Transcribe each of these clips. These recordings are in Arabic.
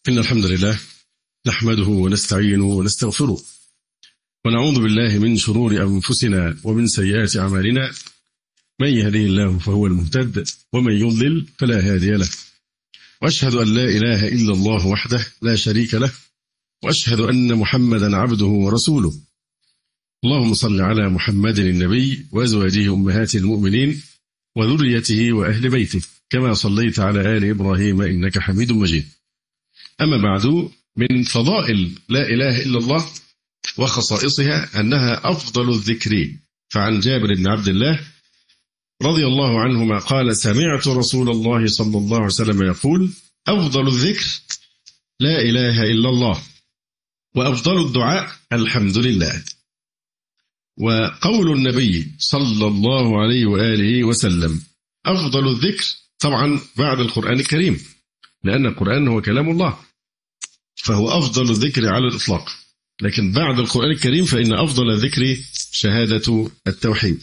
إن الحمد لله نحمده ونستعينه ونستغفره ونعوذ بالله من شرور أنفسنا ومن سيئات أعمالنا. من يهده الله فهو المهتد ومن يضلل فلا هادي له، وأشهد أن لا إله إلا الله وحده لا شريك له، وأشهد أن محمدا عبده ورسوله. اللهم صل على محمد النبي وأزواجه أمهات المؤمنين وذريته وأهل بيته كما صليت على آل إبراهيم إنك حميد مجيد. أما بعد، من فضائل لا إله إلا الله وخصائصها أنها أفضل الذكر. فعن جابر بن عبد الله رضي الله عنهما قال: سمعت رسول الله صلى الله عليه وسلم يقول: أفضل الذكر لا إله إلا الله، وأفضل الدعاء الحمد لله. وقول النبي صلى الله عليه وآله وسلم أفضل الذكر طبعا بعد القرآن الكريم، لأن القرآن هو كلام الله، فهو أفضل الذكر على الإطلاق. لكن بعد القرآن الكريم فإن أفضل الذكر شهادة التوحيد،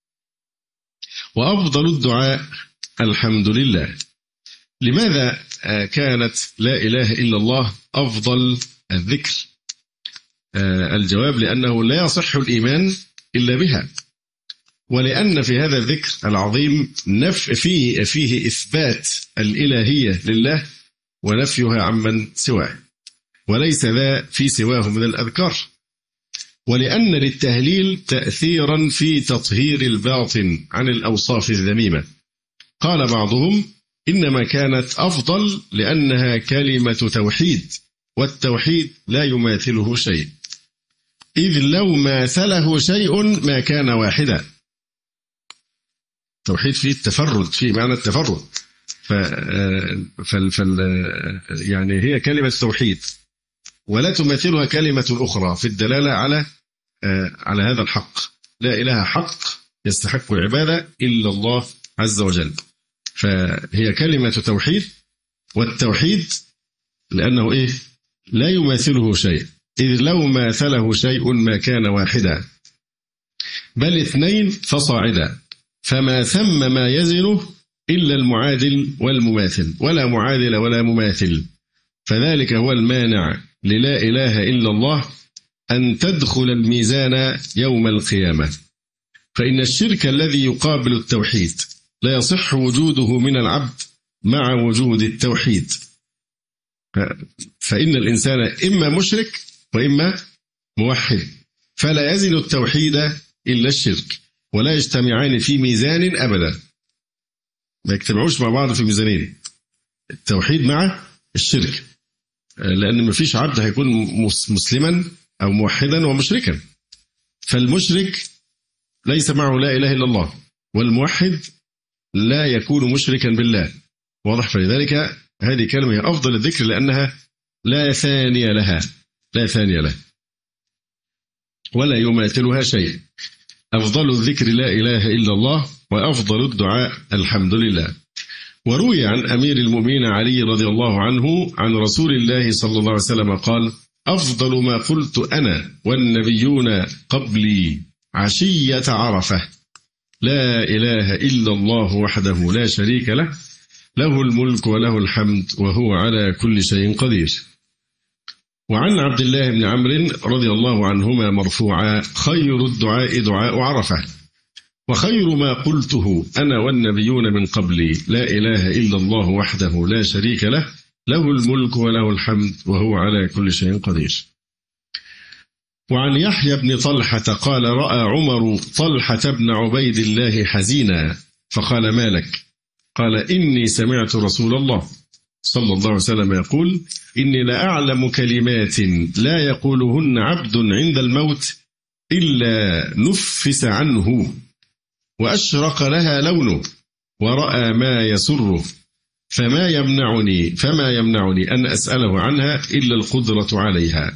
وأفضل الدعاء الحمد لله. لماذا كانت لا إله إلا الله أفضل الذكر؟ الجواب: لأنه لا يصح الإيمان إلا بها، ولأن في هذا الذكر العظيم فيه إثبات الإلهية لله ونفيها عمن سواه، وليس ذا في سواه من الأذكار، ولأن للتهليل تأثيرا في تطهير الباطن عن الأوصاف الذميمة. قال بعضهم: إنما كانت أفضل لأنها كلمة توحيد، والتوحيد لا يماثله شيء، إذ لو ماثله شيء ما كان واحدا. توحيد فيه التفرد، فيه معنى التفرد، يعني هي كلمة توحيد ولا تماثلها كلمة أخرى في الدلالة على هذا الحق. لا إله حق يستحق العبادة إلا الله عز وجل، فهي كلمة توحيد. والتوحيد لأنه لا يماثله شيء، إذ لو ماثله شيء ما كان واحدا، بل اثنين فصاعدا، فما ثم ما يزنه إلا المعادل والمماثل، ولا معادل ولا مماثل. فذلك هو المانع للا إله إلا الله أن تدخل الميزان يوم القيامة. فإن الشرك الذي يقابل التوحيد لا يصح وجوده من العبد مع وجود التوحيد، فإن الإنسان إما مشرك وإما موحد، فلا يزن التوحيد إلا الشرك، ولا يجتمعان في ميزان أبدا، ما يجتمعوش مع بعض في ميزانين، التوحيد مع الشرك، لأن ما فيش عبد هيكون مسلما أو موحدا ومشركا. فالمشرك ليس معه لا إله إلا الله، والموحد لا يكون مشركا بالله، واضح؟ فلذلك هذه كلمة هي أفضل الذكر لأنها لا ثانية لها، لا ثانية له ولا يماثلها شيء. أفضل الذكر لا إله إلا الله، وأفضل الدعاء الحمد لله. وروي عن أمير المؤمنين علي رضي الله عنه عن رسول الله صلى الله عليه وسلم قال: أفضل ما قلت أنا والنبيون قبلي عشية عرفة لا إله إلا الله وحده لا شريك له، له الملك وله الحمد وهو على كل شيء قدير. وعن عبد الله بن عمرو رضي الله عنهما مرفوعا: خير الدعاء دعاء عرفة، وخير ما قلته أنا والنبيون من قبلي لا إله إلا الله وحده لا شريك له، له الملك وله الحمد وهو على كل شيء قدير. وعن يحيى بن طلحة قال: رأى عمر طلحة بن عبيد الله حزينا فقال: ما لك؟ قال: إني سمعت رسول الله صلى الله عليه وسلم يقول: إني لأعلم كلمات لا يقولهن عبد عند الموت إلا نفس عنه وأشرق لها لونه ورأى ما يسره، فما يمنعني أن أسأله عنها إلا القدرة عليها.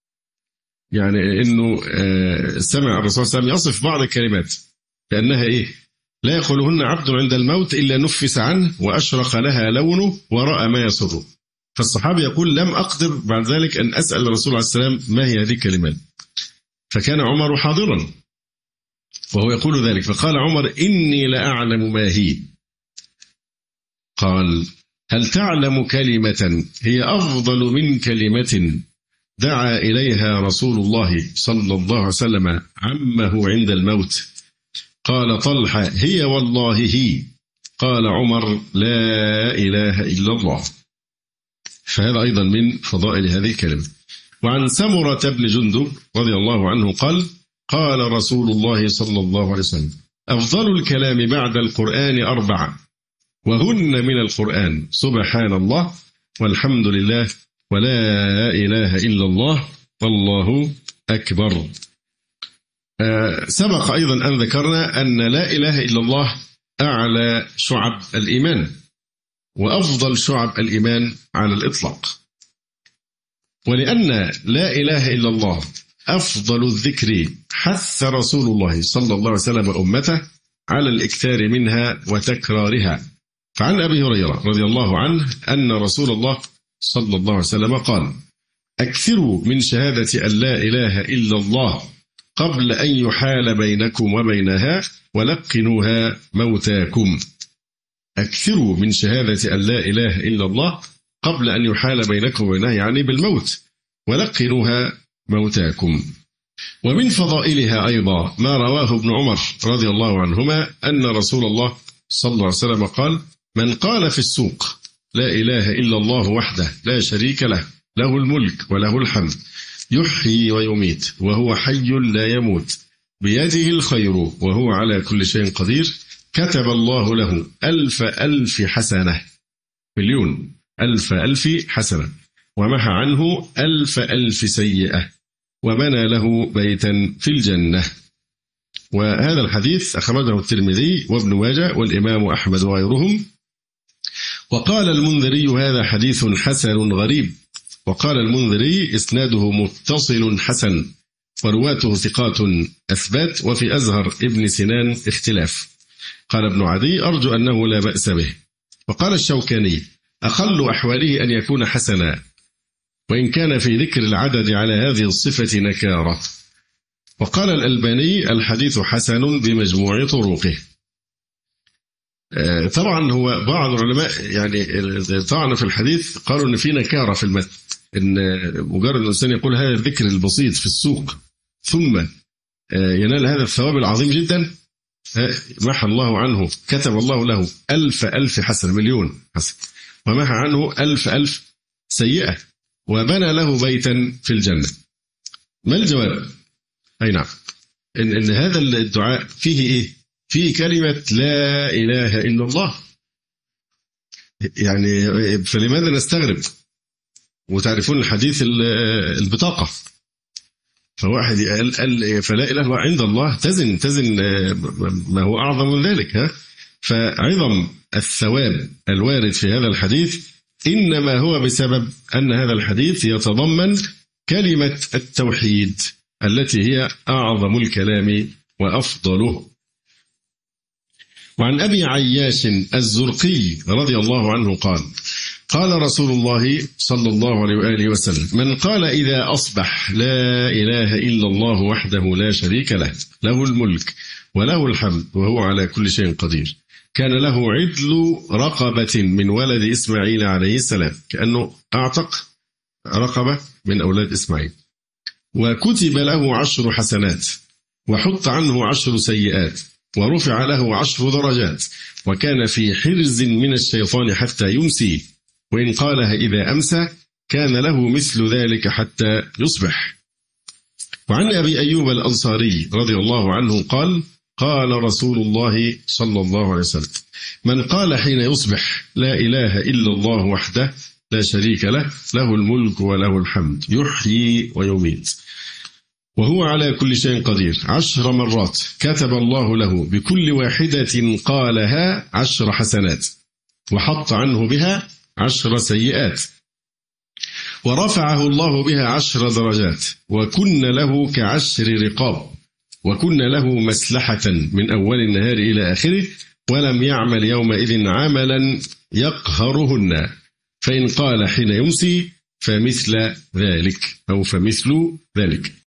يعني إنه سمع الرسول صلى الله عليه وسلم يصف بعض الكلمات لأنها لا يقولهن عبد عند الموت إلا نفس عنه وأشرق لها لونه ورأى ما يسره. فالصحابي يقول: لم أقدر بعد ذلك أن أسأل الرسول عليه السلام ما هي هذه الكلمات، فكان عمر حاضرا وهو يقول ذلك، فقال عمر: إني لأعلم ما هي. قال: هل تعلم كلمة هي أفضل من كلمة دعا إليها رسول الله صلى الله عليه وسلم عمه عند الموت؟ قال طلحة هي والله هي. قال عمر لا إله إلا الله. فهذا أيضا من فضائل هذه الكلمة. وعن سمرة بن جندب رضي الله عنه قال قال رسول الله صلى الله عليه وسلم أفضل الكلام بعد القرآن 4 وهن من القرآن سبحان الله والحمد لله ولا إله إلا الله والله أكبر. سبق أيضا أن ذكرنا أن لا إله إلا الله أعلى شعب الإيمان وأفضل شعب الإيمان على الإطلاق. ولأن لا إله إلا الله أفضل الذكر حث رسول الله صلى الله عليه وسلم أمته على الإكثار منها وتكرارها. فعن أبي هريرة رضي الله عنه أن رسول الله صلى الله عليه وسلم قال أكثروا من شهادة أن لا إله إلا الله قبل أن يحال بينكم وبينها ولقنوها موتاكم. أكثروا من شهادة أن لا إله إلا الله قبل أن يحال بينكم وبينها يعني بالموت ولقنوها موتاكم. ومن فضائلها أيضا ما رواه ابن عمر رضي الله عنهما أن رسول الله صلى الله عليه وسلم قال من قال في السوق لا إله إلا الله وحده لا شريك له له الملك وله الحمد يحيي ويميت وهو حي لا يموت بيده الخير وهو على كل شيء قدير كتب الله له 1000,000 حسنة مليون 1000,000 حسنة ومحى عنه 1000,000 سيئة وبنى له بيتا في الجنة. وهذا الحديث أخرجه الترمذي وابن ماجه والإمام أحمد وغيرهم. وقال المنذري هذا حديث حسن غريب. وقال المنذري إسناده متصل حسن ورواته ثقات أثبات وفي أزهر ابن سنان اختلاف. قال ابن عدي أرجو أنه لا بأس به. وقال الشوكاني أقل أحواله أن يكون حسنا وإن كان في ذكر العدد على هذه الصفة نكارة. وقال الألباني الحديث حسن بمجموع طرقه. طبعا هو بعض العلماء يعني طعن في الحديث قالوا أن في نكارة في المتن إن مجرد الإنسان يقول هذا الذكر البسيط في السوق ثم ينال هذا الثواب العظيم جدا محى الله عنه كتب الله له 1000,000 حسنة مليون حسنة ومحى عنه 1000,000 سيئة وبنى له بيتا في الجنة. ما الجواب؟ أي نعم إن هذا الدعاء فيه إيه؟ فيه كلمة لا إله إلا الله. يعني فلماذا نستغرب؟ وتعرفون الحديث البطاقة فواحد قال فلا إله إلا الله عند الله تزن ما هو أعظم من ذلك. فعظم الثواب الوارد في هذا الحديث إنما هو بسبب أن هذا الحديث يتضمن كلمة التوحيد التي هي أعظم الكلام وأفضله. وعن أبي عياش الزرقي رضي الله عنه قال قال رسول الله صلى الله عليه وآله وسلم من قال إذا أصبح لا إله إلا الله وحده لا شريك له له الملك وله الحمد وهو على كل شيء قدير كان له عدل رقبة من ولد إسماعيل عليه السلام كأنه أعتق رقبة من أولاد إسماعيل وكتب له 10 حسنات وحط عنه 10 سيئات ورفع له 10 درجات وكان في حرز من الشيطان حتى يمسي وإن قالها إذا أمسى كان له مثل ذلك حتى يصبح. وعن أبي أيوب الأنصاري رضي الله عنه قال قال رسول الله صلى الله عليه وسلم من قال حين يصبح لا إله إلا الله وحده لا شريك له له الملك وله الحمد يحيي ويميت وهو على كل شيء قدير 10 مرات كتب الله له بكل واحدة قالها 10 حسنات وحط عنه بها 10 سيئات ورفعه الله بها 10 درجات وكن له ك10 رقاب وكن له مسلحة من أول النهار إلى آخره ولم يعمل يومئذ عملا يقهرهن فإن قال حين يمسي فمثل ذلك أو فمثل ذلك